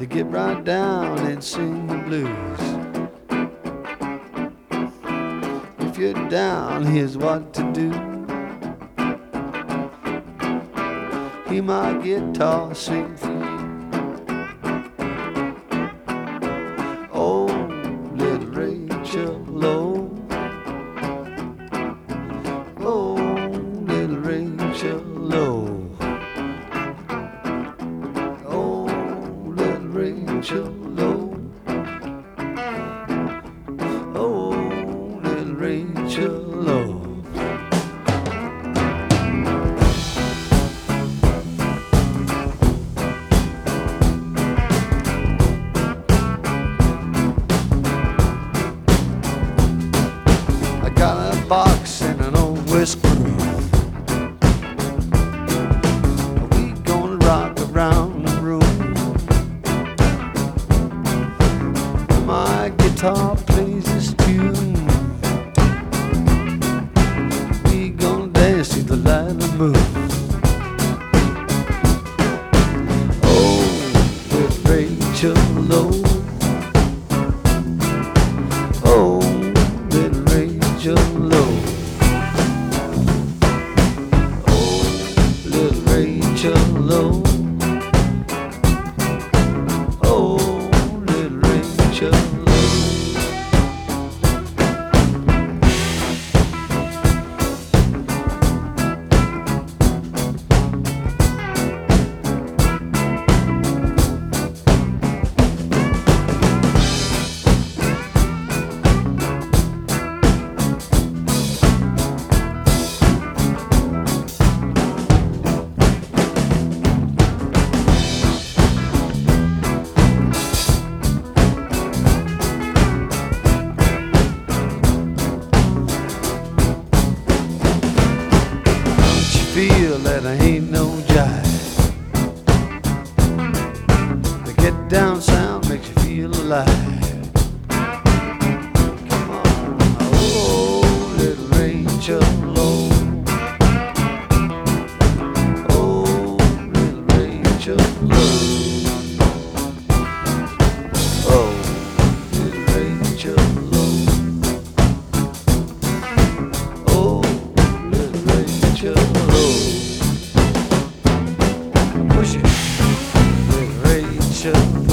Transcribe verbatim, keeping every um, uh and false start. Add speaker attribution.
Speaker 1: to get right down and sing the blues. If you're down, here's what to do. Hear my guitar sing for you. Oh, little Rachel, oh, oh, little Rachel, oh, oh, little Rachel, oh, oh, little Rachel, oh. Got a box and an old whiskey. We gonna rock around the room. My guitar plays this tune. We gonna dance to the light of the moon. Oh, little Rachel, oh, oh, little Rachel, oh, oh, little Rachel, oh, oh, little Rachel, oh. Feel that I ain't no jive. The get down sound makes you feel alive. Come on, oh, little Rachel, oh, oh, little Rachel, oh, oh, little Rachel, oh, oh, little Rachel, oh. Push it, little Rachel.